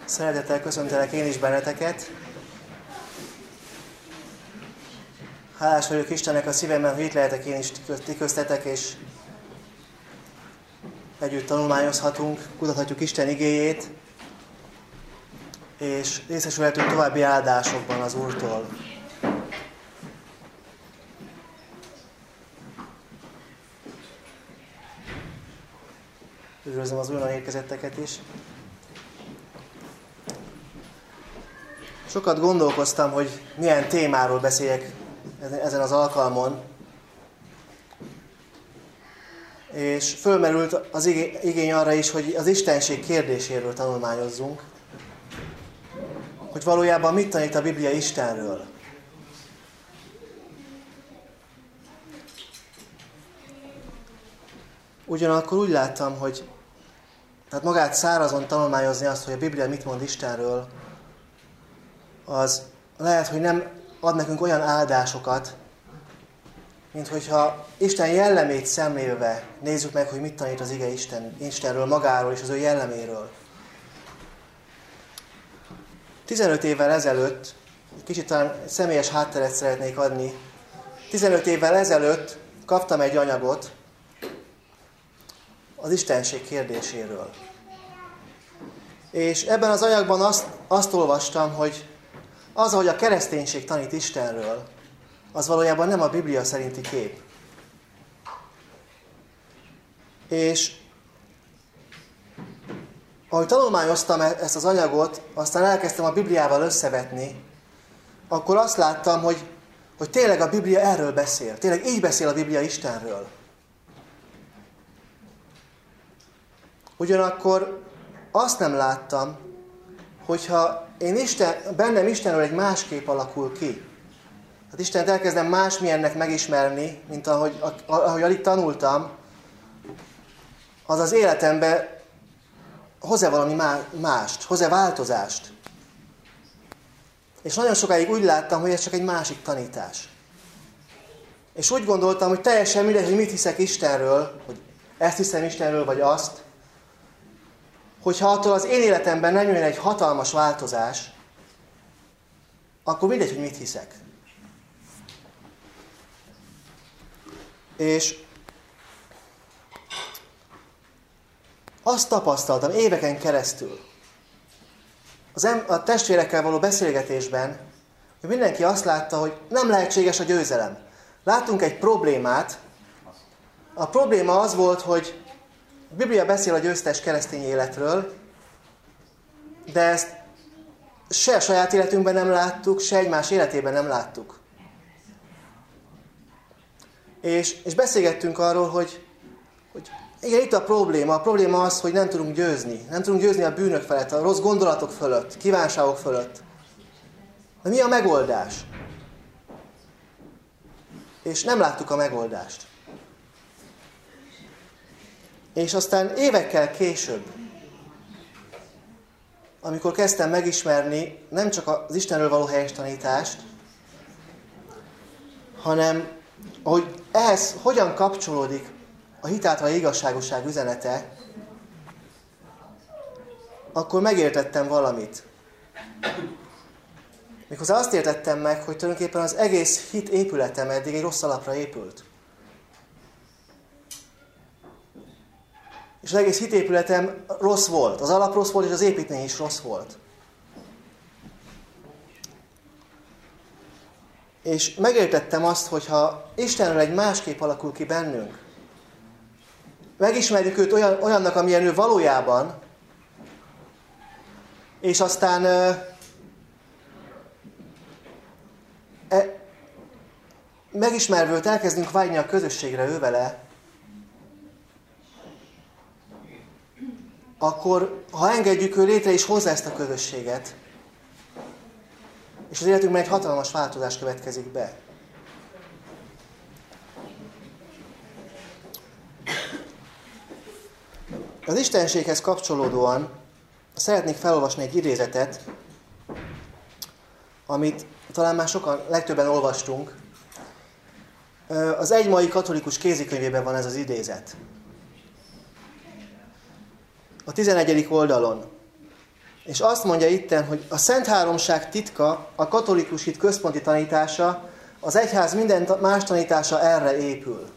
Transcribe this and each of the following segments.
Szeretettel köszöntelek én is benneteket. Hálás vagyok Istennek a szívemben, hogy itt lehetek én is ti köztetek, és együtt tanulmányozhatunk, kutathatjuk Isten igéjét, és részesülhetünk további áldásokban az Úrtól. Üdvözlöm az újonnan érkezetteket is. Sokat gondolkoztam, hogy milyen témáról beszéljek ezen az alkalmon. És fölmerült az igény arra is, hogy az istenség kérdéséről tanulmányozzunk. Hogy valójában mit tanít a Biblia Istenről. Ugyanakkor úgy láttam, hogy tehát magát szárazon tanulmányozni azt, hogy a Biblia mit mond Istenről, az lehet, hogy nem ad nekünk olyan áldásokat, mint hogyha Isten jellemét szemlélve nézzük meg, hogy mit tanít az ige Istenről, magáról és az ő jelleméről. 15 évvel ezelőtt, kicsit talán személyes hátteret szeretnék adni, 15 évvel ezelőtt kaptam egy anyagot az istenség kérdéséről. És ebben az anyagban azt olvastam, hogy az, ahogy a kereszténység tanít Istenről, az valójában nem a Biblia szerinti kép. És ahogy tanulmányoztam ezt az anyagot, aztán elkezdtem a Bibliával összevetni, akkor azt láttam, hogy tényleg a Biblia erről beszél. Tényleg így beszél a Biblia Istenről. Ugyanakkor azt nem láttam, hogyha bennem Istenről egy más kép alakul ki. Hát Istent elkezdem másmilyennek megismerni, mint ahogy alig tanultam, az az életembe hoz-e valami mást, hoz-e változást. És nagyon sokáig úgy láttam, hogy ez csak egy másik tanítás. És úgy gondoltam, hogy teljesen mindegy, hogy mit hiszek Istenről, hogy ezt hiszem Istenről, vagy azt, hogyha attól az én életemben nem jön egy hatalmas változás, akkor mindegy, hogy mit hiszek. És azt tapasztaltam éveken keresztül, a testvérekkel való beszélgetésben, hogy mindenki azt látta, hogy nem lehetséges a győzelem. Láttunk egy problémát. A probléma az volt, hogy a Biblia beszél a győztes keresztény életről, de ezt se a saját életünkben nem láttuk, se egymás életében nem láttuk. És beszélgettünk arról, hogy igen, itt a probléma. A probléma az, hogy nem tudunk győzni. Nem tudunk győzni a bűnök felett, a rossz gondolatok fölött, kívánságok fölött. De mi a megoldás? És nem láttuk a megoldást. És aztán évekkel később, amikor kezdtem megismerni nem csak az Istenről való helyes tanítást, hanem hogy ehhez hogyan kapcsolódik a hit által igazságosság üzenete, akkor megértettem valamit. Méghozzá azt értettem meg, hogy tulajdonképpen az egész hit épületem eddig egy rossz alapra épült. És az egész hitépületem rossz volt. Az alap rossz volt, és az építmény is rossz volt. És megértettem azt, hogy ha Istenről egy másképp alakul ki bennünk, megismerjük őt olyannak, amilyen ő valójában, és aztán megismerve őt elkezdünk vágyni a közösségre ő vele, akkor, ha engedjük, ő létre is hozza ezt a közösséget, és az életünkben egy hatalmas változás következik be. Az istenséghez kapcsolódóan szeretnék felolvasni egy idézetet, amit talán már legtöbben olvastunk. Az Egy mai katolikus kézikönyvében van ez az idézet. A 11. oldalon. És azt mondja itten, hogy a Szent Háromság titka, a katolikus hit központi tanítása, az egyház minden más tanítása erre épül.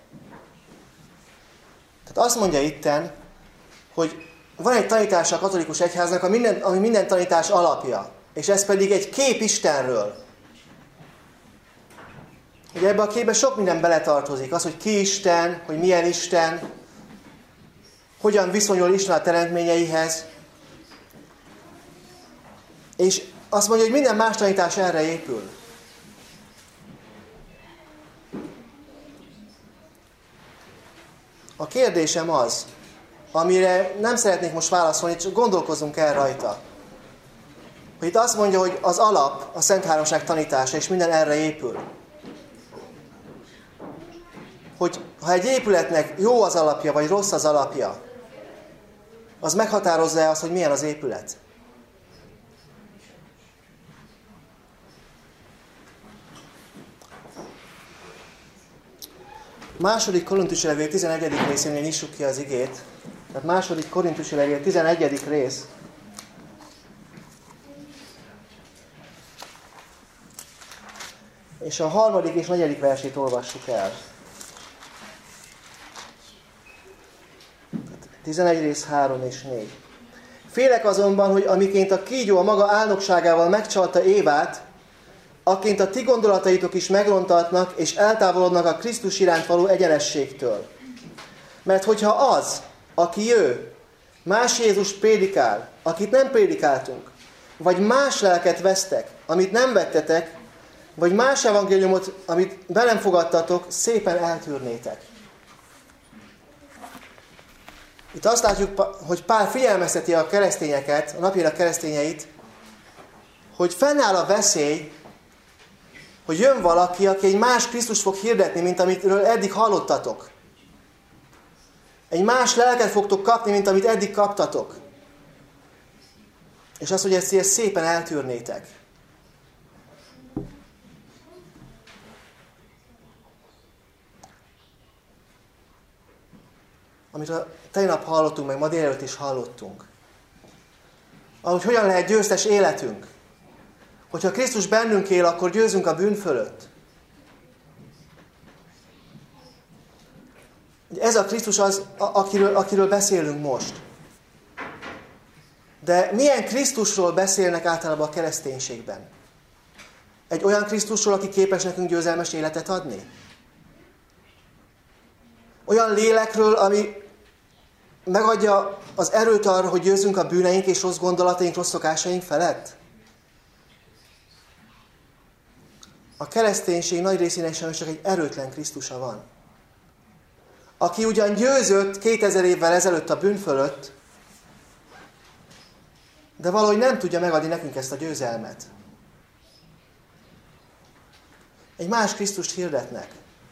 Tehát azt mondja itten, hogy van egy tanítása a katolikus egyháznak, ami minden tanítás alapja. És ez pedig egy kép Istenről. Ugye ebbe a képbe sok minden beletartozik. Az, hogy ki Isten, hogy milyen Isten, hogyan viszonyul Isten a teremtményeihez. És azt mondja, hogy minden más tanítás erre épül. A kérdésem az, amire nem szeretnék most válaszolni, csak gondolkozzunk el rajta. Hogy itt azt mondja, hogy az alap, a Szent Háromság tanítása, és minden erre épül. Hogy ha egy épületnek jó az alapja, vagy rossz az alapja, az meghatározza azt, hogy milyen az épület. Második Korintusi levél 11. részénél nyissuk ki az igét. Tehát második Korintusi levél 11. rész. És a 3. és 4. versét olvassuk el. 11 rész 3 és 4. Félek azonban, hogy amiként a kígyó a maga álnokságával megcsalta Évát, akként a ti gondolataitok is megrontatnak, és eltávolodnak a Krisztus iránt való egyenességtől. Mert hogyha az, aki ő, más Jézus prédikál, akit nem prédikáltunk, vagy más lelket vesztek, amit nem vettetek, vagy más evangéliumot, amit be nem fogadtatok, szépen eltűrnétek. Itt azt látjuk, hogy Pál figyelmezteti a keresztényeket, a napjának keresztényeit, hogy fennáll a veszély, hogy jön valaki, aki egy más Krisztust fog hirdetni, mint amitről eddig hallottatok. Egy más lelket fogtok kapni, mint amit eddig kaptatok. És azt, hogy ezt szépen eltűrnétek. Amit a tegnap hallottunk, meg ma délelőtt is hallottunk. Ahogy hogyan lehet győztes életünk. Hogyha Krisztus bennünk él, akkor győzünk a bűn fölött. Ez a Krisztus az, akiről beszélünk most. De milyen Krisztusról beszélnek általában a kereszténységben? Egy olyan Krisztusról, aki képes nekünk győzelmes életet adni? Olyan lélekről, ami megadja az erőt arra, hogy győzzünk a bűneink és rossz gondolataink, rossz szokásaink felett? A kereszténység nagy részének sem csak egy erőtlen Krisztusa van. Aki ugyan győzött 2000 évvel ezelőtt a bűn fölött, de valahogy nem tudja megadni nekünk ezt a győzelmet. Egy más Krisztust hirdetnek.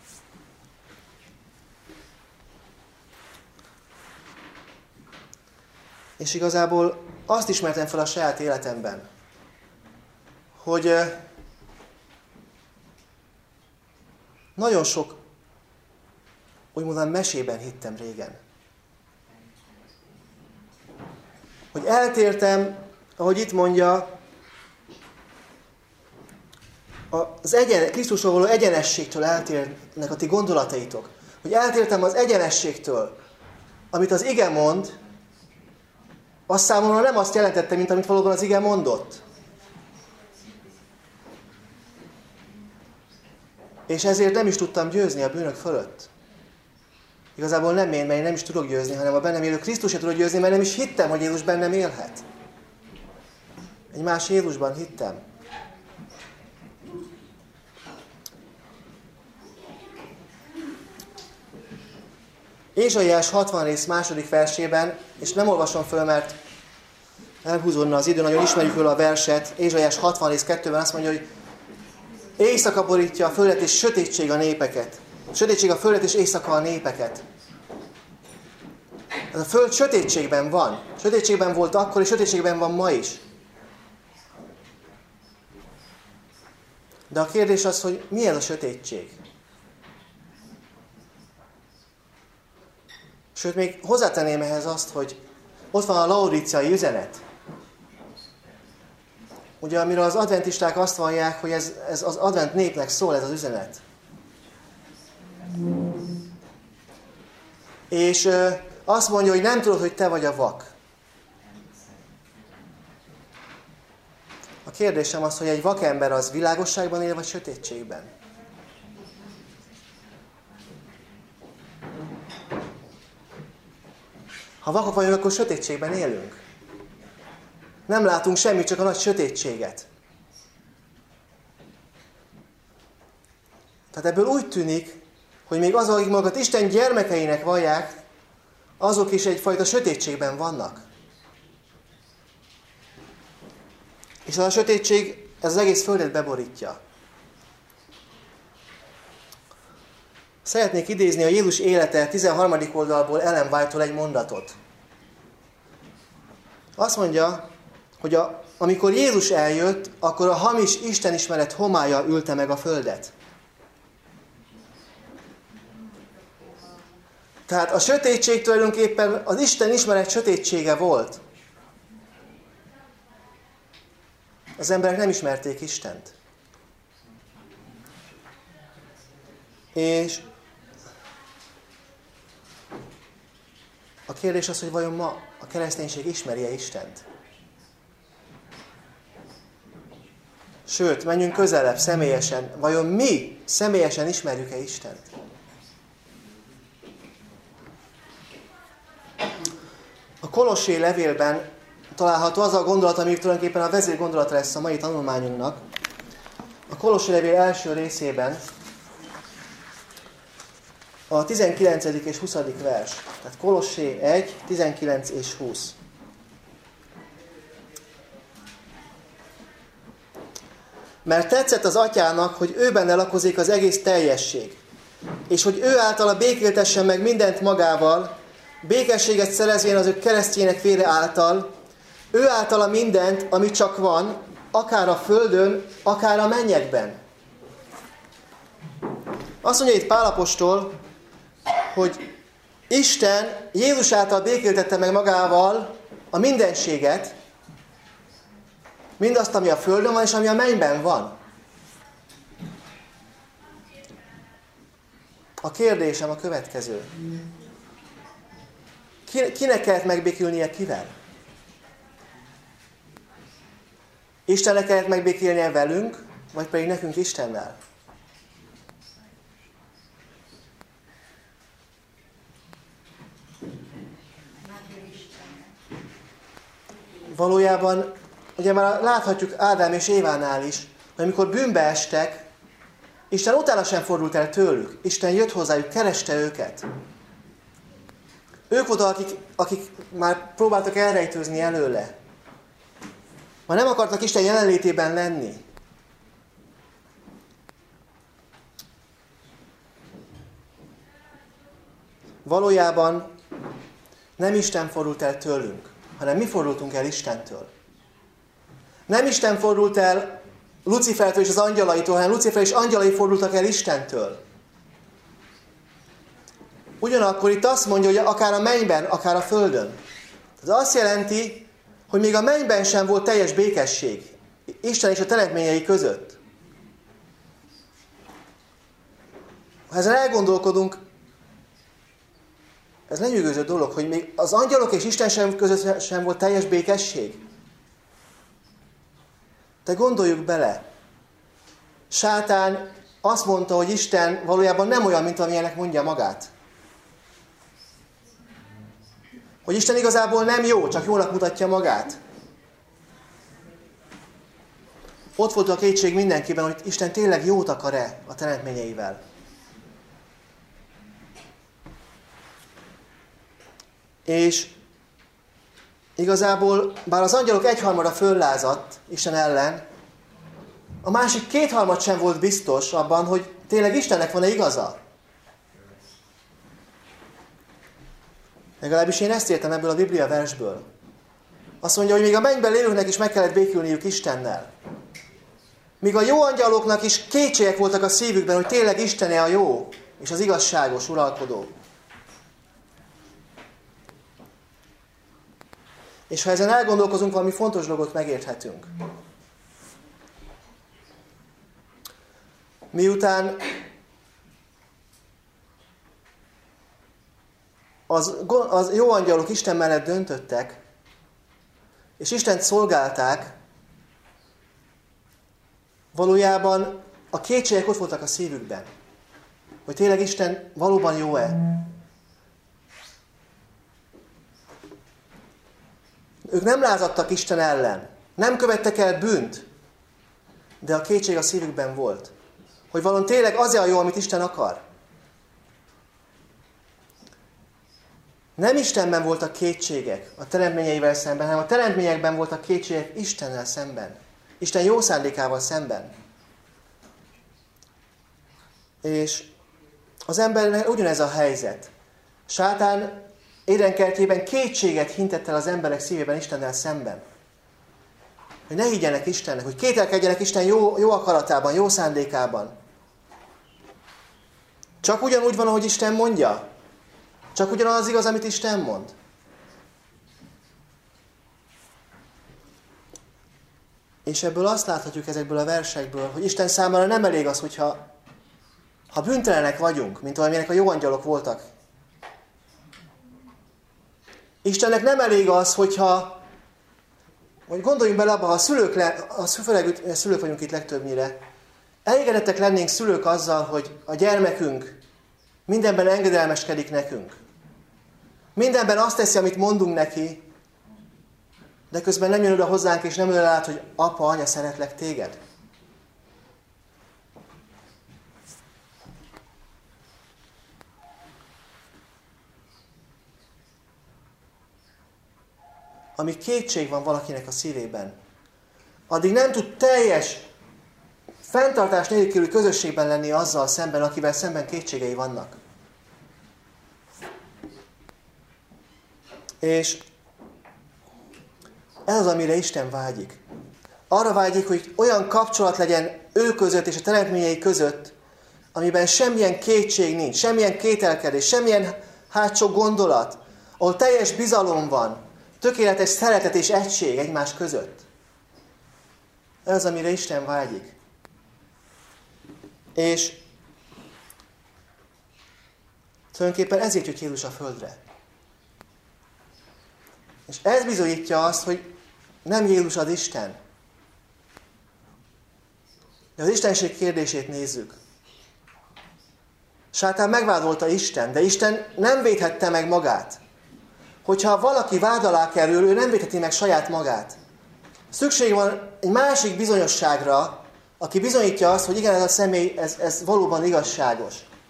És igazából azt ismertem fel a saját életemben, hogy nagyon sok, úgy mondanám, mesében hittem régen. Hogy eltértem, ahogy itt mondja, Krisztusról való egyenességtől eltérnek a ti gondolataitok. Hogy eltértem az egyenességtől, amit az ige mond, az számomra nem azt jelentette, mint amit valóban az ige mondott. És ezért nem is tudtam győzni a bűnök fölött. Igazából nem én, mert én nem is tudok győzni, hanem a bennem élő Krisztusért tudok győzni, mert nem is hittem, hogy Jézus bennem élhet. Egy más Jézusban hittem. Ézsaiás 60 rész 2. versében, és nem olvasom föl, mert elhúzódna az idő, nagyon ismerjük róla a verset. Ézsaiás 60 rész 2-ben azt mondja, hogy éjszaka borítja a földet, és sötétség a népeket. Sötétség a földet, és éjszaka a népeket. Ez a föld sötétségben van. Sötétségben volt akkor, és sötétségben van ma is. De a kérdés az, hogy mi ez a sötétség? Sőt, még hozzátenném ehhez azt, hogy ott van a laodíceai üzenet. ugye amire az adventisták azt vallják, hogy ez az advent népnek szól ez az üzenet. És azt mondja, hogy nem tudod, hogy te vagy a vak. A kérdésem az, hogy egy vakember az világosságban él, vagy sötétségben? Ha vakok vagyunk, akkor sötétségben élünk. Nem látunk semmit, csak a nagy sötétséget. Tehát ebből úgy tűnik, hogy még azok, akik magukat Isten gyermekeinek vallják, azok is egyfajta sötétségben vannak. És az a sötétség, ez az egész földet beborítja. Szeretnék idézni a Jézus élete 13. oldalból Ellen White-tól egy mondatot. Azt mondja, hogy amikor Jézus eljött, akkor a hamis istenismeret homálya ülte meg a földet. Tehát a sötétség tulajdonképpen az Isten ismeret sötétsége volt. Az emberek nem ismerték Istent. És a kérdés az, hogy vajon ma a kereszténység ismeri-e Istent? Sőt, menjünk közelebb, személyesen. Vajon mi személyesen ismerjük-e Istent? A Kolossé levélben található az a gondolat, ami tulajdonképpen a vezérgondolata lesz a mai tanulmányunknak. A Kolossé levél első részében a 19. és 20. vers. Tehát Kolossé 1, 19 és 20. Mert tetszett az atyának, hogy ő benne lakozik az egész teljesség, és hogy ő általa békéltessen meg mindent magával, békességet szerezvén az ő keresztjének vére által, ő általa mindent, ami csak van, akár a földön, akár a mennyekben. Azt mondja itt Pál apostol, hogy Isten Jézus által békéltette meg magával a mindenséget, mindazt, ami a földön van, és ami a mennyben van. A kérdésem a következő. Kinek kellett megbékülnie kivel? Istennek kellett megbékélnie velünk, vagy pedig nekünk Istennel? Valójában, ugye már láthatjuk Ádám és Évánál is, hogy amikor bűnbe estek, Isten utána sem fordult el tőlük. Isten jött hozzájuk, kereste őket. Ők voltak, akik már próbáltak elrejtőzni előle. Már nem akartak Isten jelenlétében lenni. Valójában nem Isten fordult el tőlünk, hanem mi fordultunk el Istentől. Nem Isten fordult el Lucifertől és az angyalaitól, hanem Lucifer és angyalai fordultak el Istentől. Ugyanakkor itt azt mondja, hogy akár a mennyben, akár a földön. Ez azt jelenti, hogy még a mennyben sem volt teljes békesség Isten és a teremtményei között. Ha ezen elgondolkodunk, ez lenyűgöző dolog, hogy még az angyalok és Isten között sem volt teljes békesség. De gondoljuk bele, Sátán azt mondta, hogy Isten valójában nem olyan, mint amilyenek mondja magát. Hogy Isten igazából nem jó, csak jónak mutatja magát. Ott volt a kétség mindenkiben, hogy Isten tényleg jót akar-e a teremtményeivel. És igazából, bár az angyalok egyharmada föllázadt Isten ellen, a másik kétharmad sem volt biztos abban, hogy tényleg Istennek van-e igaza. Legalábbis én ezt értem ebből a Biblia versből. Azt mondja, hogy még a mennyben lévőknek is meg kellett békülniük Istennel. Míg a jó angyaloknak is kétségek voltak a szívükben, hogy tényleg Isten-e a jó és az igazságos uralkodó. És ha ezen elgondolkozunk, valami fontos dolgot megérthetünk. Miután az jó angyalok Isten mellett döntöttek, és Istent szolgálták, valójában a kétségek ott voltak a szívükben. Hogy tényleg Isten valóban jó-e? Ők nem lázadtak Isten ellen, nem követtek el bűnt, de a kétség a szívükben volt. Hogy valóban tényleg az a jó, amit Isten akar. Nem Istenben voltak kétségek a teremtményeivel szemben, hanem a teremtményekben voltak kétségek Istennel szemben. Isten jó szándékával szemben. És az embernek ugyanez a helyzet. Sátán édenkertjében kétséget hintett el az emberek szívében Istennel szemben. Hogy ne higgyenek Istennek, hogy kételkedjenek Isten jó akaratában, jó szándékában. Csak ugyanúgy van, ahogy Isten mondja? Csak ugyanaz az igaz, amit Isten mond? És ebből azt láthatjuk ezekből a versekből, hogy Isten számára nem elég az, hogyha bűntelenek vagyunk, mint amilyenek a jó angyalok voltak. Istennek nem elég az, hogy gondoljunk bele abba, főleg szülők vagyunk itt legtöbbnyire, elégedettek lennénk szülők azzal, hogy a gyermekünk mindenben engedelmeskedik nekünk. Mindenben azt teszi, amit mondunk neki, de közben nem jön oda hozzánk, és nem lát, hogy apa, anya, szeretlek téged. Amíg kétség van valakinek a szívében, addig nem tud teljes, fenntartás nélküli közösségben lenni azzal szemben, akivel szemben kétségei vannak. És ez az, amire Isten vágyik. Arra vágyik, hogy olyan kapcsolat legyen ő között és a teremtményei között, amiben semmilyen kétség nincs, semmilyen kételkedés, semmilyen hátsó gondolat, ahol teljes bizalom van, tökéletes szeretet és egység egymás között. Ez az, amire Isten vágyik. És tulajdonképpen ezért jött Jézus a földre. És ez bizonyítja azt, hogy nem Jézus az Isten. De az istenség kérdését nézzük. Sátán megvádolta Isten, de Isten nem védhette meg magát. Hogyha valaki vád alá kerül, ő nem védheti meg saját magát. Szükség van egy másik bizonyosságra, aki bizonyítja azt, hogy igen, ez a személy, ez valóban igazságos.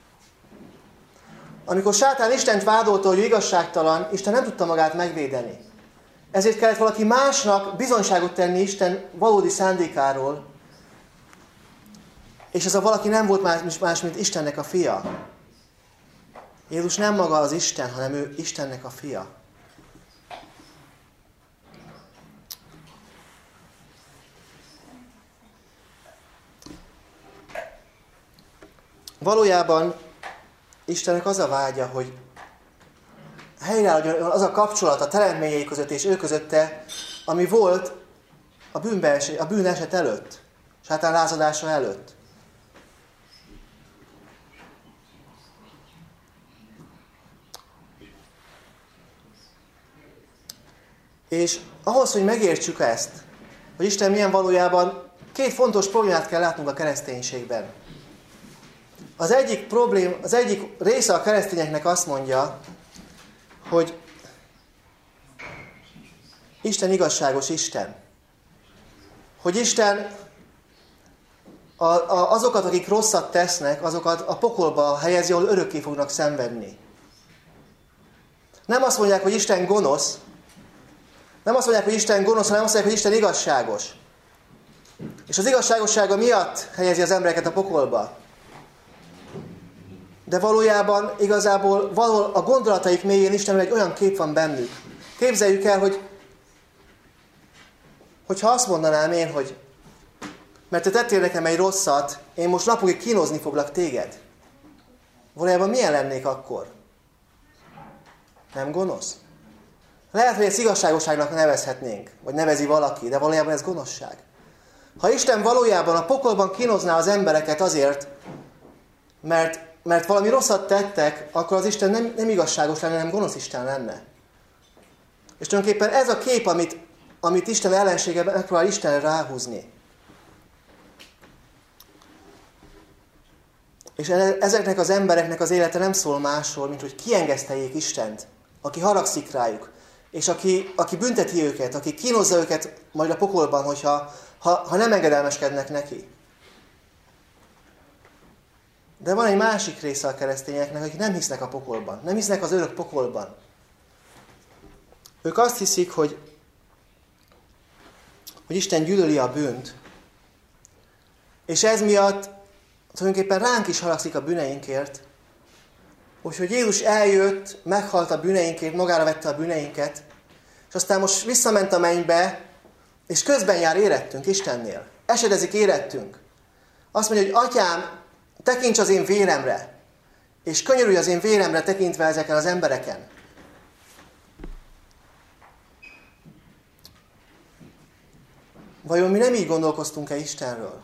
Amikor Sátán Istent vádolta, hogy ő igazságtalan, Isten nem tudta magát megvédeni. Ezért kellett valaki másnak bizonyságot tenni Isten valódi szándékáról, és ez a valaki nem volt más, mint Istennek a fia. Jézus nem maga az Isten, hanem ő Istennek a fia. Valójában Istennek az a vágya, hogy helyreálljon az a kapcsolat a teremtményei között és ő közötte, ami volt a bűn eset előtt, Sátán lázadása előtt. És ahhoz, hogy megértsük ezt, hogy Isten milyen valójában, két fontos problémát kell látnunk a kereszténységben. Az egyik része a keresztényeknek azt mondja, hogy Isten igazságos Isten. Hogy Isten azokat, akik rosszat tesznek, azokat a pokolba helyezi, ahol örökké fognak szenvedni. Nem azt mondják, hogy Isten gonosz, hanem azt mondják, hogy Isten igazságos. És az igazságossága miatt helyezi az embereket a pokolba. De valójában igazából valahol a gondolataik mélyén Istenről egy olyan kép van bennük. Képzeljük el, hogyha azt mondanám én, hogy mert te tettél nekem egy rosszat, én most napokig kínozni foglak téged. Valójában milyen lennék akkor? Nem gonosz? Lehet, hogy ezt igazságosságnak nevezhetnénk, vagy nevezi valaki, de valójában ez gonoszság. Ha Isten valójában a pokolban kínozná az embereket azért, mert valami rosszat tettek, akkor az Isten nem igazságos lenne, hanem gonosz Isten lenne. És tulajdonképpen ez a kép, amit Isten ellensége megpróbál Istenre ráhúzni. És ezeknek az embereknek az élete nem szól másról, mint hogy kiengeszteljék Istent, aki haragszik rájuk, és aki bünteti őket, aki kínozza őket majd a pokolban, hogyha nem engedelmeskednek neki. De van egy másik része a keresztényeknek, akik nem hisznek a pokolban, nem hisznek az örök pokolban. Ők azt hiszik, hogy Isten gyűlöli a bűnt, és ez miatt tulajdonképpen ránk is haragszik a bűneinkért, hogy Jézus eljött, meghalt a bűneinkért, magára vette a bűneinket, és aztán most visszament a mennybe, és közben jár érettünk Istennél. Esedezik érettünk. Azt mondja, hogy Atyám, tekints az én véremre, és könyörülj az én véremre tekintve ezeken az embereken. Vajon mi nem így gondolkoztunk-e Istenről?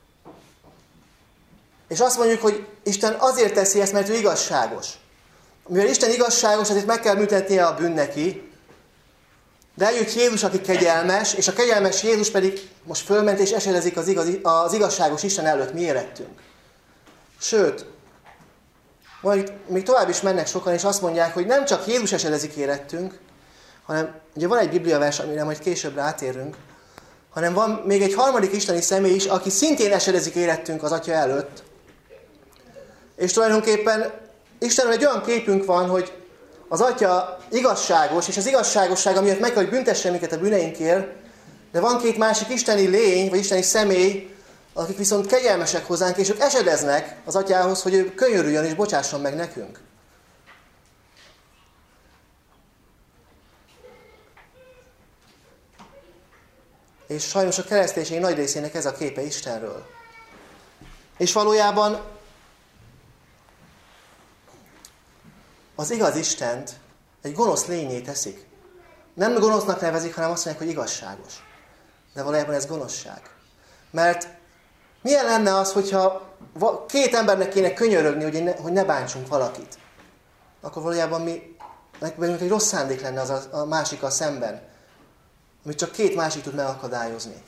És azt mondjuk, hogy Isten azért teszi ezt, mert ő igazságos. Mivel Isten igazságos, azért meg kell büntetnie a bűn neki, de eljött Jézus, aki kegyelmes, és a kegyelmes Jézus pedig most fölment és esedezik az igazságos Isten előtt mi érettünk. Sőt, még tovább is mennek sokan, és azt mondják, hogy nem csak Jézus esedezik érettünk, hanem ugye van egy bibliavers, amire majd később rátérünk, hanem van még egy harmadik isteni személy is, aki szintén esedezik érettünk az Atya előtt. És tulajdonképpen Istenről egy olyan képünk van, hogy az Atya igazságos, és az igazságossága miatt meg kell, hogy büntesse minket a bűneinkért, de van két másik isteni lény, vagy isteni személy, akik viszont kegyelmesek hozzánk, és ők esedeznek az Atyához, hogy ő könyörüljön és bocsásson meg nekünk. És sajnos a kereszténység nagy részének ez a képe Istenről. És valójában az igaz Istent egy gonosz lényé teszik. Nem gonosznak nevezik, hanem azt mondják, hogy igazságos. De valójában ez gonoszság. Mert milyen lenne az, hogyha két embernek kéne könyörögni, hogy ne bántsunk valakit? Akkor valójában nekünk egy rossz szándék lenne az a másikkal szemben, amit csak két másik tud megakadályozni.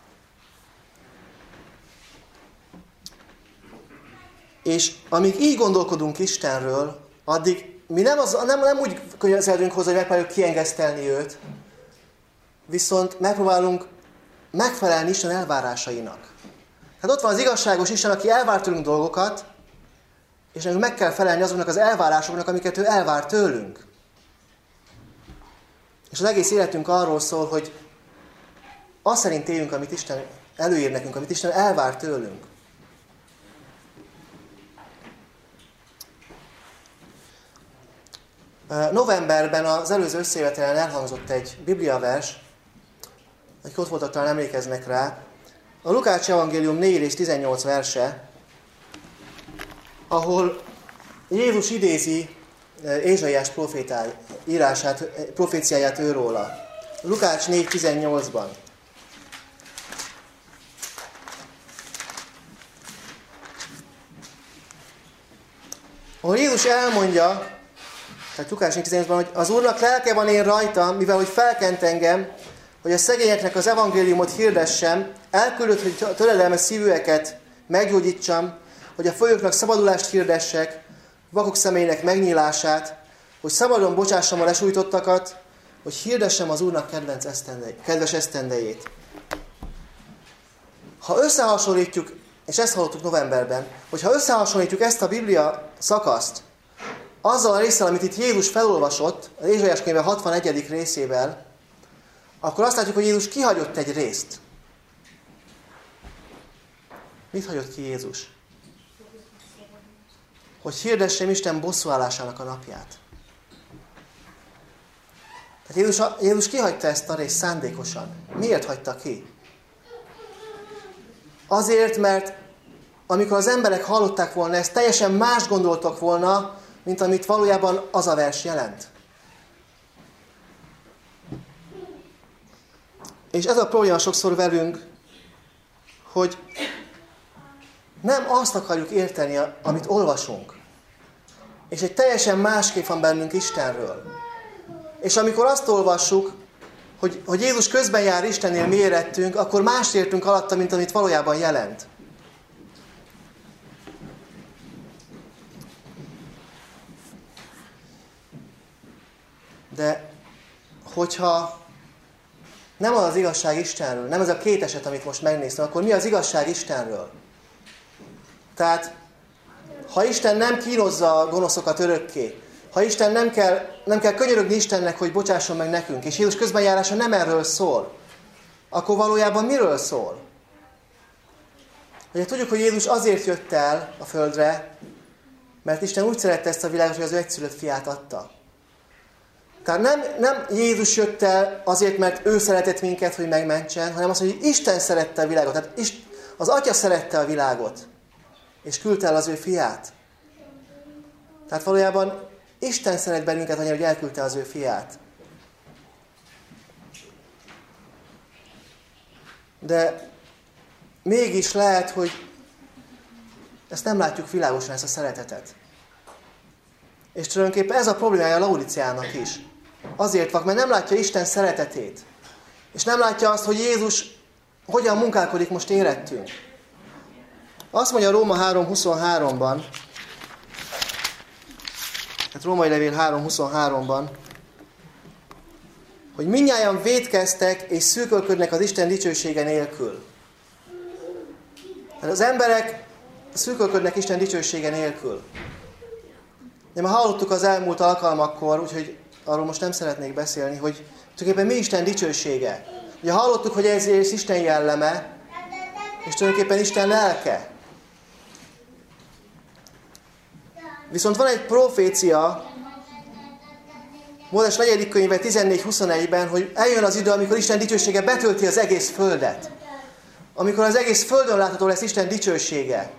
És amíg így gondolkodunk Istenről, addig mi nem úgy közelítünk hozzá, hogy megpróbáljuk kiengesztelni őt, viszont megpróbálunk megfelelni Isten elvárásainak. Hát ott van az igazságos Isten, aki elvár tőlünk dolgokat, és nekünk meg kell felelni azoknak az elvárásoknak, amiket ő elvár tőlünk. És az egész életünk arról szól, hogy azt szerint éljünk, amit Isten előír nekünk, amit Isten elvár tőlünk. Novemberben az előző összejövetelen elhangzott egy bibliavers, akik ott voltak, talán emlékeznek rá. A Lukács evangélium 4 és 18 verse, ahol Jézus idézi Ézsaiás proféciáját őróla. Lukács 4.18-ban. Ahol Jézus elmondja, tehát Lukács 4.18-ban, hogy az Úrnak lelke van én rajtam, mivel hogy felkent engem, hogy a szegényeknek az evangéliumot hirdessem, elküldött, hogy a töredelmes szívűeket meggyógyítsam, hogy a folyóknak szabadulást hirdessek, vakok személynek megnyílását, hogy szabadon bocsássam a lesújtottakat, hogy hirdessem az Úrnak kedves esztendejét. Ha összehasonlítjuk, és ezt hallottuk novemberben, hogyha összehasonlítjuk ezt a Biblia szakaszt azzal a résszel, amit itt Jézus felolvasott, az Ézsaiás könyve 61. részével, akkor azt látjuk, hogy Jézus kihagyott egy részt. Mit hagyott ki Jézus? Hogy hirdessem Isten bosszúállásának a napját. Tehát Jézus kihagyta ezt a részt szándékosan. Miért hagyta ki? Azért, mert amikor az emberek hallották volna ezt, teljesen más gondoltak volna, mint amit valójában az a vers jelent. És ez a probléma sokszor velünk, hogy nem azt akarjuk érteni, amit olvasunk. És egy teljesen másképp van bennünk Istenről. És amikor azt olvassuk, hogy Jézus közben jár Istennél mi érettünk, akkor mást értünk alatta, mint amit valójában jelent. De hogyha nem az igazság Istenről, nem ez a két eset, amit most megnéztem, akkor mi az igazság Istenről? Tehát, ha Isten nem kínozza a gonoszokat örökké, ha Isten nem kell könyörögni Istennek, hogy bocsásson meg nekünk, és Jézus közbenjárása nem erről szól, akkor valójában miről szól? Ugye tudjuk, hogy Jézus azért jött el a földre, mert Isten úgy szerette ezt a világot, hogy az ő egyszülött fiát adta. Tehát nem Jézus jött el azért, mert ő szeretett minket, hogy megmentsen, hanem az, hogy Isten szerette a világot. Tehát az Atya szerette a világot, és küldte el az ő fiát. Tehát valójában Isten szeret bennünket annyira, hogy elküldte az ő fiát. De mégis lehet, hogy ezt nem látjuk világosan, ezt a szeretetet. És tulajdonképpen ez a problémája Laudíceának is. Azért van, mert nem látja Isten szeretetét. És nem látja azt, hogy Jézus hogyan munkálkodik most érettünk. Azt mondja Róma 3.23-ban, tehát Római Levél 3.23-ban, hogy mindnyájan vétkeztek és szűkölködnek az Isten dicsősége nélkül. Tehát az emberek szűkölködnek Isten dicsősége nélkül. De már hallottuk az elmúlt alkalmakkor, úgyhogy arról most nem szeretnék beszélni, hogy tulajdonképpen mi Isten dicsősége. Ugye hallottuk, hogy ez Isten jelleme, és tulajdonképpen Isten lelke. Viszont van egy profécia, Mózes 4. könyve 14.21-ben, hogy eljön az idő, amikor Isten dicsősége betölti az egész földet. Amikor az egész földön látható lesz Isten dicsősége.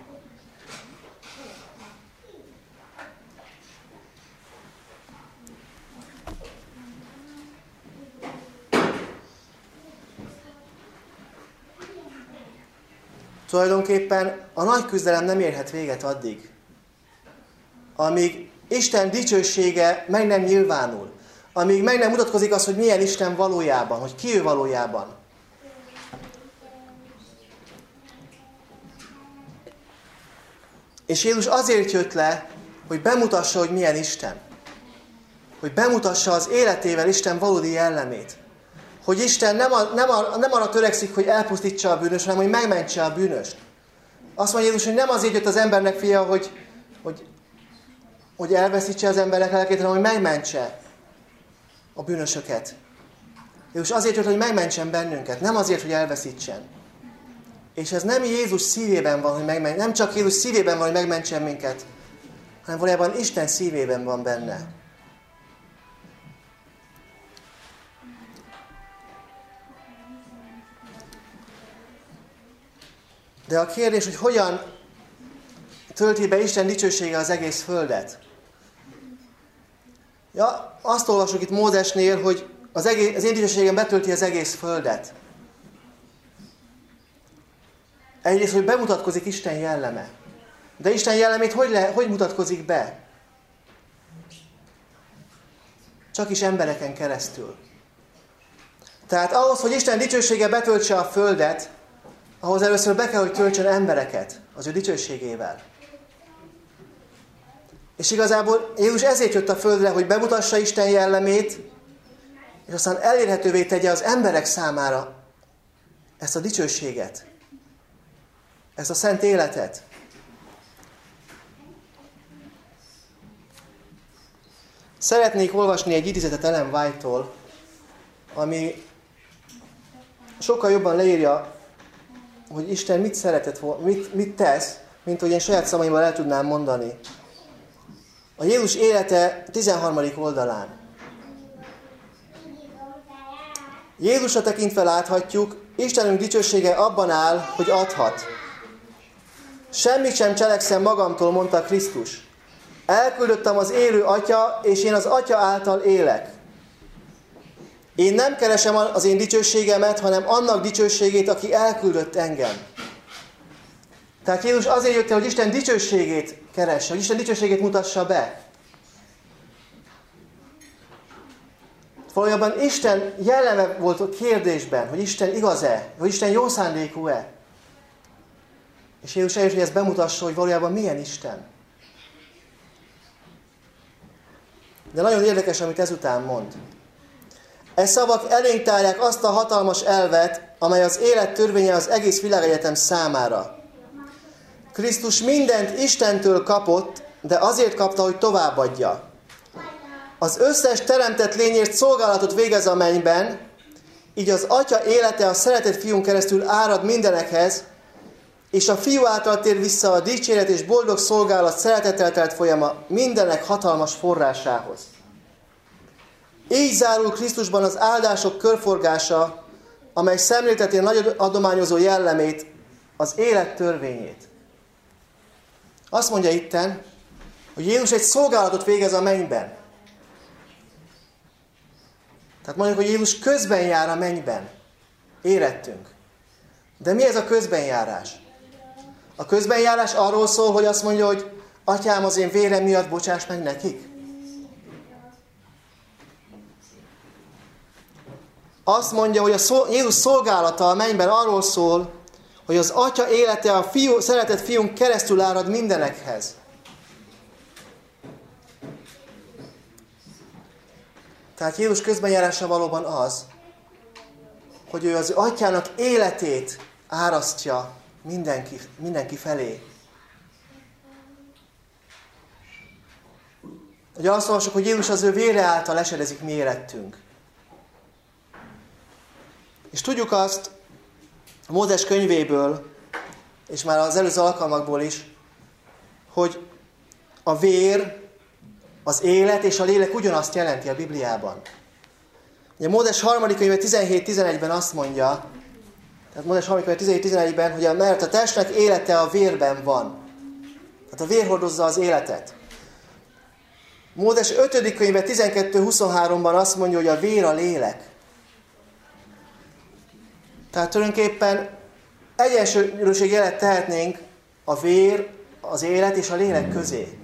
Tulajdonképpen a nagy küzdelem nem érhet véget addig, amíg Isten dicsősége meg nem nyilvánul, amíg meg nem mutatkozik az, hogy milyen Isten valójában, hogy ki ő valójában. És Jézus azért jött le, hogy bemutassa, hogy milyen Isten. Hogy bemutassa az életével Isten valódi jellemét. Hogy Isten nem arra törekszik, hogy elpusztítsa a bűnöst, hanem hogy megmentse a bűnöst. Azt mondja Jézus, hogy nem azért jött az embernek fia, hogy elveszítse az emberek lelkét, hanem hogy megmentse a bűnösöket. Jézus azért jött, hogy megmentsen bennünket, nem azért, hogy elveszítsen. És ez nem Jézus szívében van, hogy megmentsen, nem csak Jézus szívében van, hogy megmentsen minket, hanem valójában Isten szívében van benne. De a kérdés, hogy hogyan tölti be Isten dicsősége az egész földet. Ja, azt olvasjuk itt Mózesnél, hogy az én dicsőségem betölti az egész földet. Egyrészt, hogy bemutatkozik Isten jelleme. De Isten jellemét hogy mutatkozik be? Csak is embereken keresztül. Tehát ahhoz, hogy Isten dicsősége betöltse a földet, ahhoz először be kell, hogy töltsön embereket az ő dicsőségével. És igazából Jézus ezért jött a földre, hogy bemutassa Isten jellemét, és aztán elérhetővé tegye az emberek számára ezt a dicsőséget, ezt a szent életet. Szeretnék olvasni egy idézetet Ellen White-tól, ami sokkal jobban leírja, hogy Isten mit szeretett, mit tesz, mint hogy én saját szavaimmal el tudnám mondani. A Jézus élete 13. oldalán. Jézusra tekintve láthatjuk, Istenünk dicsősége abban áll, hogy adhat. Semmit sem cselekszem magamtól, mondta Krisztus. Elküldöttem az élő Atya, és én az Atya által élek. Én nem keresem az én dicsőségemet, hanem annak dicsőségét, aki elküldött engem. Tehát Jézus azért jött el, hogy Isten dicsőségét keresse, hogy Isten dicsőségét mutassa be. Valójában Isten jelleme volt a kérdésben, hogy Isten igaz-e, hogy Isten jó szándékú-e. És Jézus eljött, hogy ezt bemutassa, hogy valójában milyen Isten. De nagyon érdekes, amit ezután mond. E szavak elénk tárják azt a hatalmas elvet, amely az élet törvénye az egész világegyetem számára. Krisztus mindent Istentől kapott, de azért kapta, hogy továbbadja. Az összes teremtett lényért szolgálatot végez a mennyben, így az Atya élete a szeretett Fiún keresztül árad mindenekhez, és a Fiú által tér vissza a dicséret és boldog szolgálat szeretettel telt folyama mindenek hatalmas forrásához. Így zárul Krisztusban az áldások körforgása, amely szemlélteti a nagy adományozó jellemét, az élet törvényét. Azt mondja itten, hogy Jézus egy szolgálatot végez a mennyben. Tehát mondjuk, hogy Jézus közben jár a mennyben. Érettünk. De mi ez a közbenjárás? A közbenjárás arról szól, hogy azt mondja, hogy Atyám, az én vérem miatt bocsáss meg nekik. Azt mondja, hogy a Jézus szolgálata a mennyben arról szól, hogy az Atya élete a szeretett Fiún keresztül árad mindenekhez. Tehát Jézus közbenjárása valóban az, hogy ő az Atyának életét árasztja mindenki felé. Ugye azt olvasok, hogy Jézus az ő vére által esedezik mi életünk. És tudjuk azt a Mózes könyvéből, és már az előző alkalmakból is, hogy a vér, az élet és a lélek ugyanazt jelenti a Bibliában. Ugye Mózes 3. könyve 17-11-ben azt mondja, tehát Mózes 3. könyve 17-11-ben, hogy mert a testnek élete a vérben van. Tehát a vér hordozza az életet. Mózes 5. könyve 12-23-ban azt mondja, hogy a vér a lélek. Tehát tulajdonképpen egyensúlyosságjelet tehetnénk a vér, az élet és a lélek közé.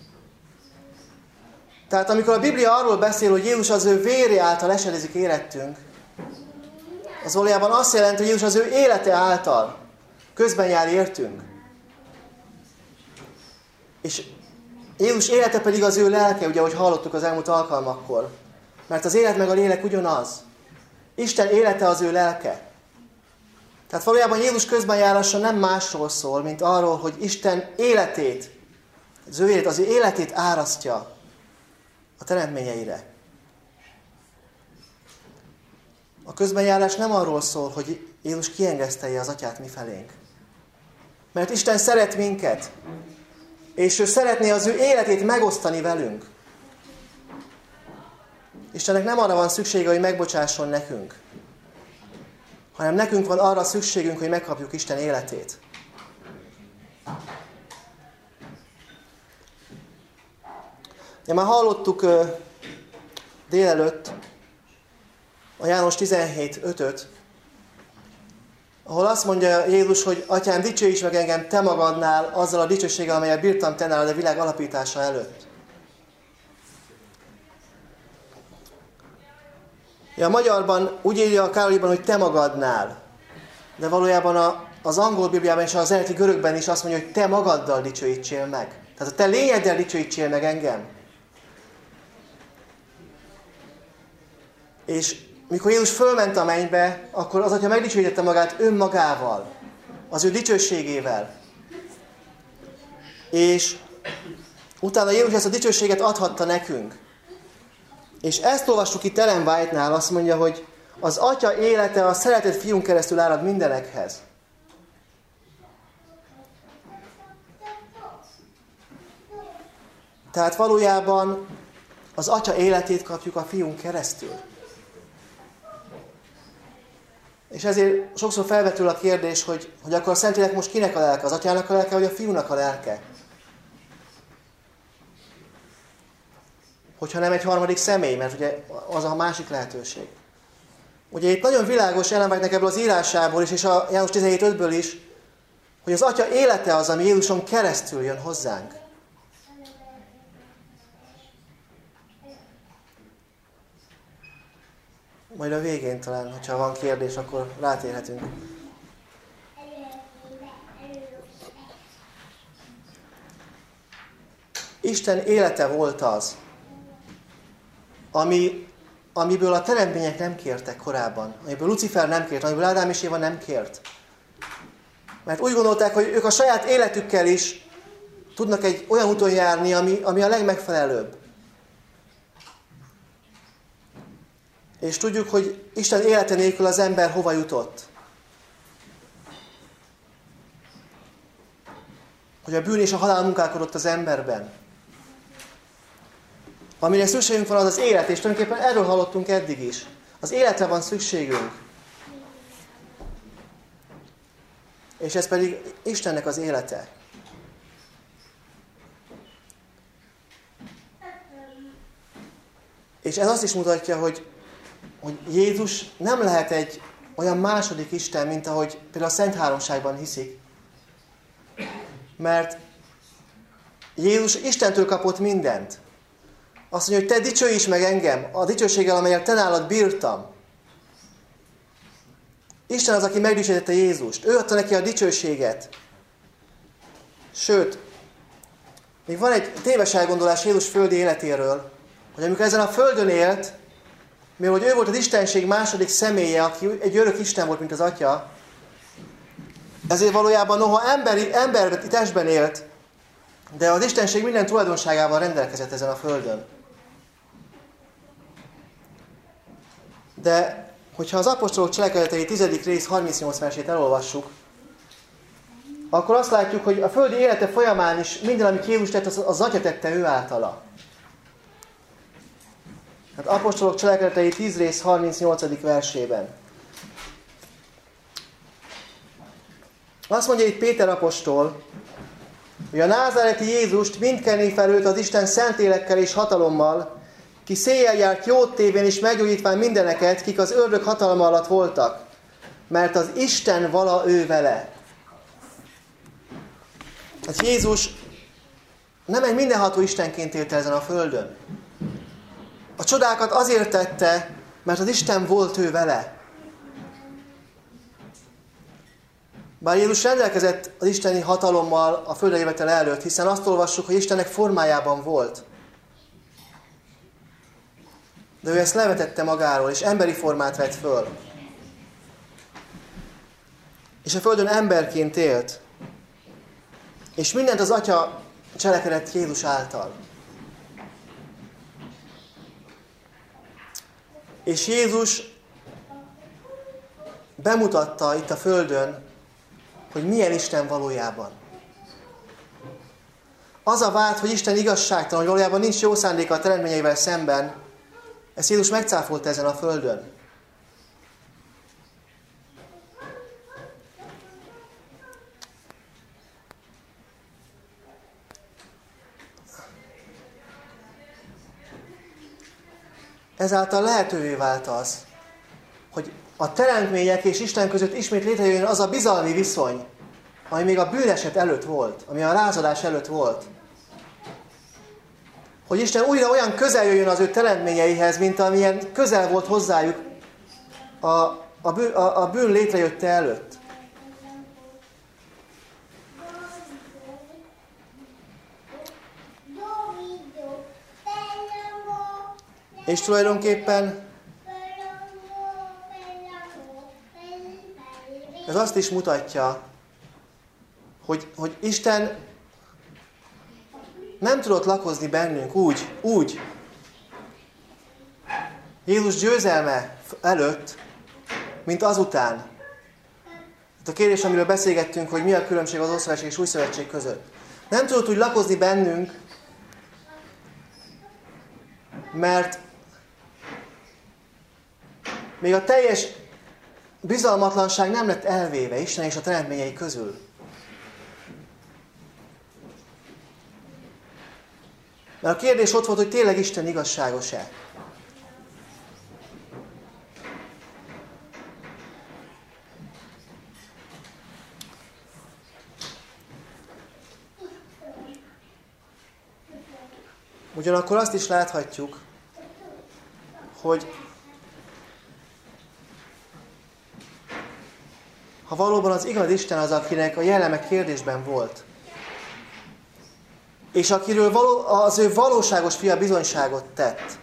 Tehát amikor a Biblia arról beszél, hogy Jézus az ő vére által esedezik életünk, az valójában azt jelenti, hogy Jézus az ő élete által közben jár értünk. És Jézus élete pedig az ő lelke, ugye, ahogy hallottuk az elmúlt alkalmakkor. Mert az élet meg a lélek ugyanaz. Isten élete az ő lelke. Tehát valójában Jézus közbenjárása nem másról szól, mint arról, hogy Isten életét, az ő életét árasztja a teremtményeire. A közbenjárás nem arról szól, hogy Jézus kiengesztelje az Atyát mifelénk. Mert Isten szeret minket, és ő szeretné az ő életét megosztani velünk. Istennek nem arra van szüksége, hogy megbocsásson nekünk, hanem nekünk van arra szükségünk, hogy megkapjuk Isten életét. Ja, már hallottuk délelőtt a János 17:5-öt, ahol azt mondja Jézus, hogy Atyám, dicsőíts meg engem te magadnál azzal a dicsőséggel, amelyel bírtam te nálad a világ alapítása előtt. Ja, a magyarban úgy írja a Károlyiban, hogy te magadnál. De valójában az angol Bibliában és az eredeti görögben is azt mondja, hogy te magaddal dicsőítsél meg. Tehát a te lényeddel dicsőítsél meg engem. És mikor Jézus fölment a mennybe, akkor az Atya megdicsőítette magát önmagával, az ő dicsőségével. És utána Jézus ezt a dicsőséget adhatta nekünk. És ezt olvassuk itt Ellen White-nál, azt mondja, hogy az Atya élete a szeretett Fiún keresztül árad mindenekhez. Tehát valójában az Atya életét kapjuk a Fiún keresztül. És ezért sokszor felvetül a kérdés, hogy akkor a Szentlélek most kinek a lelke? Az Atyának a lelke, vagy a Fiúnak a lelke? Hogyha nem egy harmadik személy, mert ugye az a másik lehetőség. Ugye itt nagyon világos Ellen White-nek ebből az írásából is, és a János 17:5-ből is, hogy az Atya élete az, ami Jézuson keresztül jön hozzánk. Majd a végén talán, hogyha van kérdés, akkor rátérhetünk. Isten élete volt az, amiből a teremtmények nem kértek korábban, amiből Lucifer nem kért, amiből Ádám és Éva nem kért. Mert úgy gondolták, hogy ők a saját életükkel is tudnak egy olyan úton járni, ami a legmegfelelőbb. És tudjuk, hogy Isten élete nélkül az ember hova jutott. Hogy a bűn és a halál munkálkodott az emberben. Amire szükségünk van, az az élet, és tulajdonképpen erről hallottunk eddig is. Az életre van szükségünk. És ez pedig Istennek az élete. És ez azt is mutatja, hogy Jézus nem lehet egy olyan második Isten, mint ahogy például a Szent Háromságban hiszik. Mert Jézus Istentől kapott mindent. Azt mondja, hogy te dicsőíts meg engem a dicsőséggel, amelyet te nálad bírtam. Isten az, aki megdicsőítette Jézust. Ő adta neki a dicsőséget. Sőt, még van egy téves elgondolás Jézus földi életéről, hogy amikor ezen a földön élt, mivel hogy ő volt az Istenség második személye, aki egy örök Isten volt, mint az Atya, ezért valójában noha ember testben élt, de az Istenség minden tulajdonságával rendelkezett ezen a földön. De hogyha az apostolok cselekedetei 10. rész 38 versét elolvassuk, akkor azt látjuk, hogy a földi élete folyamán is minden, amit Jézus tett, az Atya tette ő általa. Hát apostolok cselekedetei 10. rész 38. versében. Azt mondja itt Péter apostol, hogy a názáreti Jézust mindkenné felőtt az Isten szentélekkel és hatalommal, ki széjjel járt jót tévén és meggyógyítván mindeneket, kik az ördög hatalma alatt voltak, mert az Isten vala ő vele. Hát Jézus nem egy mindenható Istenként élt ezen a földön. A csodákat azért tette, mert az Isten volt ő vele. Bár Jézus rendelkezett az isteni hatalommal a földre jövetele előtt, hiszen azt olvassuk, hogy Istennek formájában volt. De ő ezt levetette magáról, és emberi formát vett föl. És a földön emberként élt. És mindent az Atya cselekedett Jézus által. És Jézus bemutatta itt a földön, hogy milyen Isten valójában. Az a vád, hogy Isten igazságtalan, hogy valójában nincs jó szándéka a teremtményeivel szemben, ezt Jézus megcáfolta ezen a földön. Ezáltal lehetővé vált az, hogy a teremtmények és Isten között ismét létrejöjjön az a bizalmi viszony, ami még a bűneset előtt volt, ami a lázadás előtt volt. Hogy Isten újra olyan közel jöjjön az ő teremtményeihez, mint amilyen közel volt hozzájuk a bűn létrejötte előtt. És tulajdonképpen ez azt is mutatja, hogy Isten nem tudott lakozni bennünk úgy Jézus győzelme előtt, mint azután. A kérdés, amiről beszélgettünk, hogy mi a különbség az Ószövetség és Új Szövetség között. Nem tudott úgy lakozni bennünk, mert még a teljes bizalmatlanság nem lett elvéve Isten és a teremtményei közül. Mert a kérdés ott volt, hogy tényleg Isten igazságos-e. Ugyanakkor azt is láthatjuk, hogy ha valóban az igaz Isten az, akinek a jelleme kérdésben volt, és akiről az ő valóságos fia bizonyságot tett,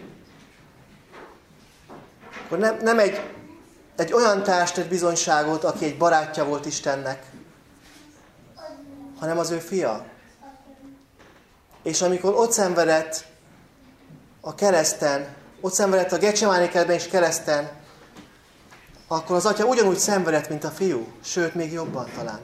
akkor nem egy olyan társ tett bizonyságot, aki egy barátja volt Istennek, hanem az ő fia. És amikor ott szenvedett a kereszten, ott szenvedett a Gecsemáné kertben és kereszten, akkor az atya ugyanúgy szenvedett, mint a fiú, sőt, még jobban talán.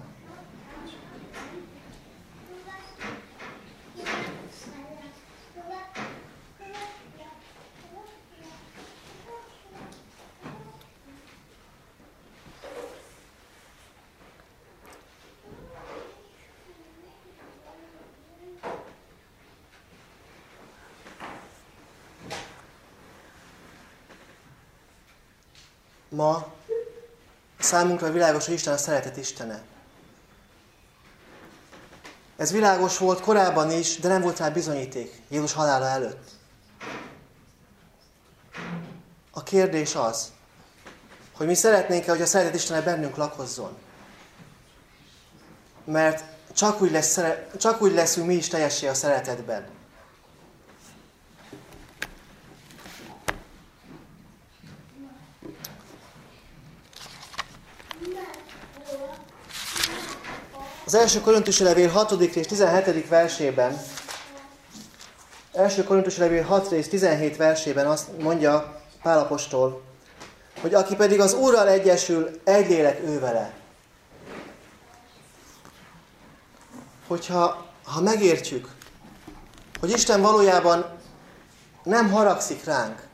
Ma számunkra világos, hogy Isten a szeretet Istene. Ez világos volt korábban is, de nem volt rá bizonyíték Jézus halála előtt. A kérdés az, hogy mi szeretnénk-e, hogy a szeretet Istene bennünk lakozzon. Mert csak úgy leszünk mi is teljessé a szeretetben. Az első Korintusi levél 6. és 17. versében, első Korintusi levél 6. és 17 versében azt mondja Pál apostol, hogy aki pedig az Úrral egyesül, egy lélek ő vele. Hogyha megértjük, hogy Isten valójában nem haragszik ránk,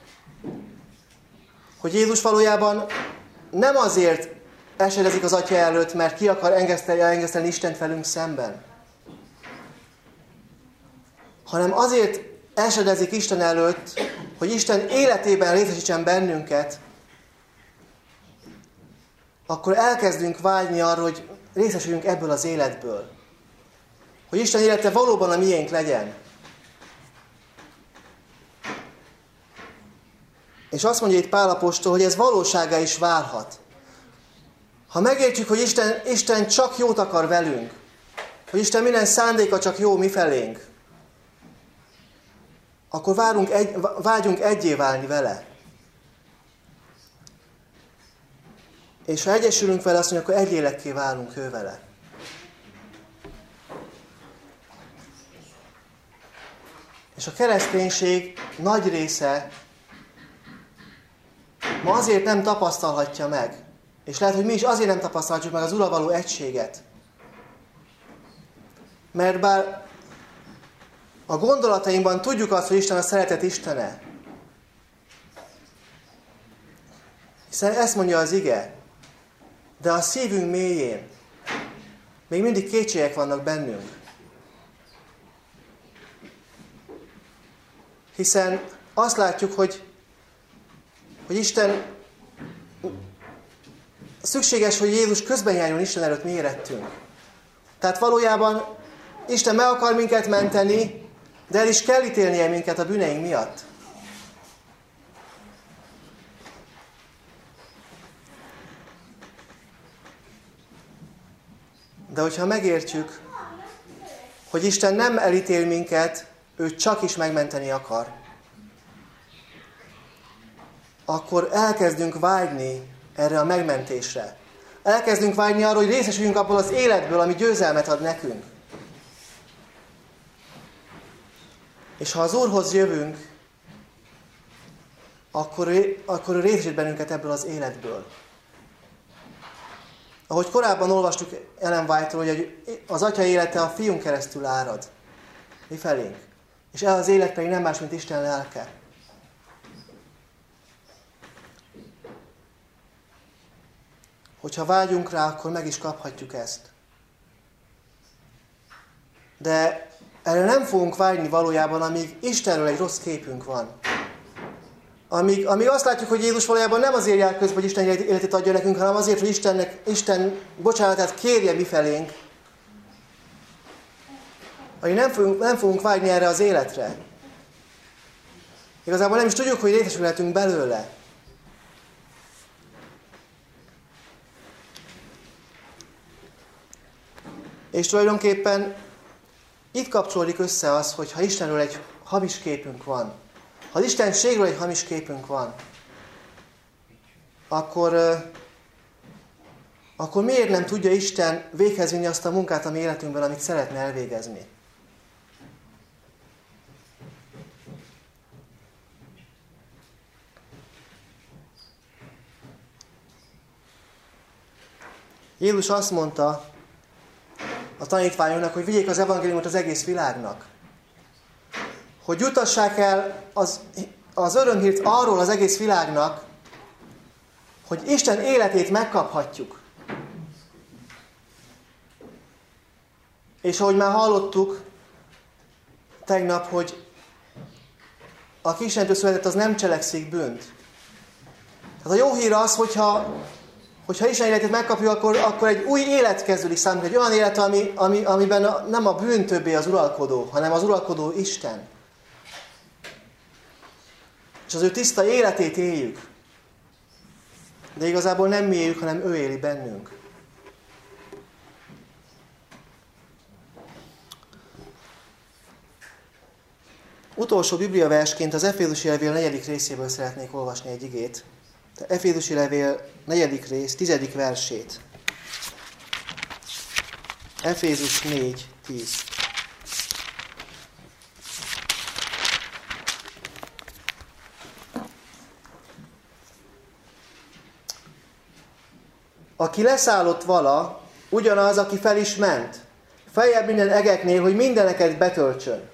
hogy Jézus valójában nem azért esedezik az Atya előtt, mert ki akar engesztelni Istent velünk szemben, hanem azért esedezik Isten előtt, hogy Isten életében részesítsen bennünket, akkor elkezdünk vágyni arra, hogy részesüljünk ebből az életből. Hogy Isten élete valóban a miénk legyen. És azt mondja itt Pál apostol, hogy ez valósággá is válhat. Ha megértjük, hogy Isten csak jót akar velünk, hogy Isten minden szándéka csak jó mifelénk, akkor vágyunk egyé válni vele. És ha egyesülünk vele, azt mondja, akkor egy lélekké válunk ő vele. És a kereszténység nagy része ma azért nem tapasztalhatja meg, és lehet, hogy mi is azért nem tapasztalhatjuk meg az Urral való egységet. Mert bár a gondolataimban tudjuk azt, hogy Isten a szeretet Istene, hiszen ezt mondja az ige, de a szívünk mélyén még mindig kétségek vannak bennünk. Hiszen azt látjuk, hogy Isten szükséges, hogy Jézus közben járjon Isten előtt mi érettünk. Tehát valójában Isten meg akar minket menteni, de el is kell ítélnie minket a bűneink miatt. De hogyha megértjük, hogy Isten nem elítél minket, ő csak is megmenteni akar, akkor elkezdünk vágyni erre a megmentésre. Elkezdünk vágyni arra, hogy részesüljünk abból az életből, ami győzelmet ad nekünk. És ha az Úrhoz jövünk, akkor ő részesít bennünket ebből az életből. Ahogy korábban olvastuk Ellen White-ról, hogy az Atya élete a Fiún keresztül árad. Mi felénk. És ez az élet pedig nem más, mint Isten lelke. Hogyha vágyunk rá, akkor meg is kaphatjuk ezt. De erre nem fogunk vágyni valójában, amíg Istenről egy rossz képünk van. Amíg azt látjuk, hogy Jézus valójában nem azért jár közben, hogy Isten életét adja nekünk, hanem azért, hogy Isten bocsánatát kérje mifelénk. hogy nem fogunk vágyni erre az életre. Igazából nem is tudjuk, hogy részesülhetünk belőle. És tulajdonképpen itt kapcsolódik össze az, hogy ha Istenről egy hamis képünk van, ha az Istenségről egy hamis képünk van, akkor miért nem tudja Isten véghez vinni azt a munkát a mi életünkben, amit szeretne elvégezni? Jézus azt mondta a tanítványoknak, hogy vigyék az evangéliumot az egész világnak. Hogy jutassák el az örömhírt arról az egész világnak, hogy Isten életét megkaphatjuk. És ahogy már hallottuk tegnap, hogy aki Istentől született, az nem cselekszik bűnt. Tehát a jó hír az, hogyha Isten életét megkapjuk, akkor egy új élet kezdődik számunkra. Egy olyan élet, amiben nem a bűn többé az uralkodó, hanem az uralkodó Isten. És az ő tiszta életét éljük. De igazából nem mi éljük, hanem ő éli bennünk. Utolsó bibliaversként az Efézusi levél 4. részéből szeretnék olvasni egy igét. Efézusi levél 4. rész, 10. versét. Efézus 4, 10. Aki leszállott vala, ugyanaz, aki fel is ment. Feljebb minden egeknél, hogy mindeneket betöltsön.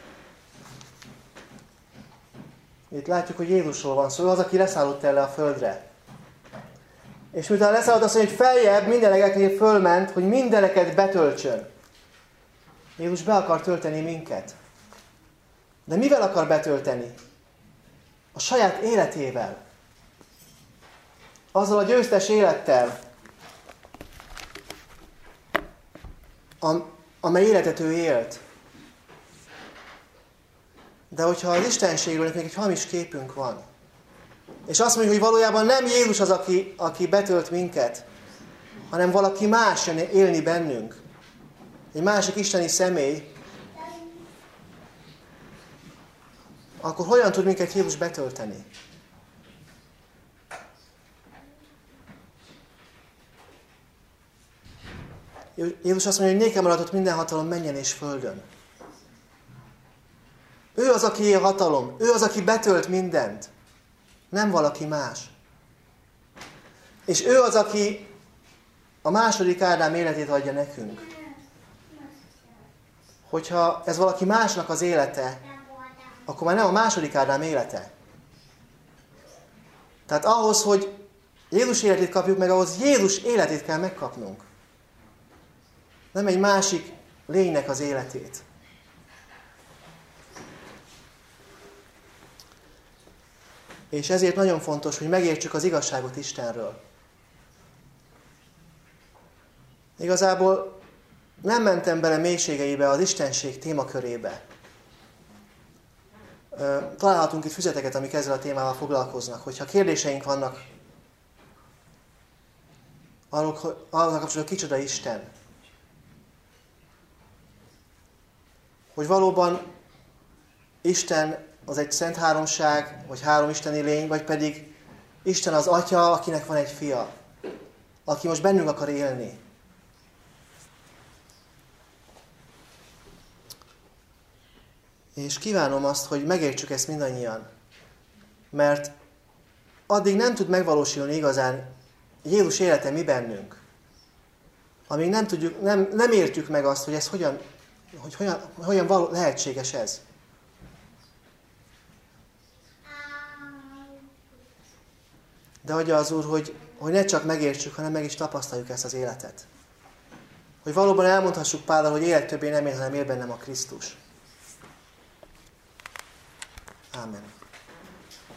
Itt látjuk, hogy Jézusról van szó, az, aki leszállott erre a földre. És miután leszállott, azt mondja, hogy feljebb minden egeknél fölment, hogy mindeneket betöltsön. Jézus be akar tölteni minket. De mivel akar betölteni? A saját életével. Azzal a győztes élettel, amely életet ő élt. De hogyha az Istenségről még egy hamis képünk van, és azt mondjuk, hogy valójában nem Jézus az, aki betölt minket, hanem valaki más jön élni bennünk, egy másik isteni személy, akkor hogyan tud minket Jézus betölteni? Jézus azt mondja, hogy nékem maradott minden hatalom mennyen és földön. Ő az, aki a hatalom. Ő az, aki betölt mindent. Nem valaki más. És ő az, aki a második Ádám életét adja nekünk. Hogyha ez valaki másnak az élete, akkor már nem a második Ádám élete. Tehát ahhoz, hogy Jézus életét kapjuk meg, ahhoz Jézus életét kell megkapnunk. Nem egy másik lénynek az életét. És ezért nagyon fontos, hogy megértsük az igazságot Istenről. Igazából nem mentem bele mélységeibe az Istenség témakörébe. Találhatunk itt füzeteket, amik ezzel a témával foglalkoznak. Hogyha kérdéseink vannak arról kapcsolatban, kicsoda Isten. Hogy valóban Isten az egy szent háromság, vagy három isteni lény, vagy pedig Isten az Atya, akinek van egy fia, aki most bennünk akar élni. És kívánom azt, hogy megértsük ezt mindannyian, mert addig nem tud megvalósulni igazán Jézus élete mi bennünk, amíg nem értjük meg azt, hogy ez hogyan lehetséges ez. De adja az Úr, hogy ne csak megértsük, hanem meg is tapasztaljuk ezt az életet. Hogy valóban elmondhassuk Pállal, hogy élet többé nem él, hanem él bennem a Krisztus. Ámen.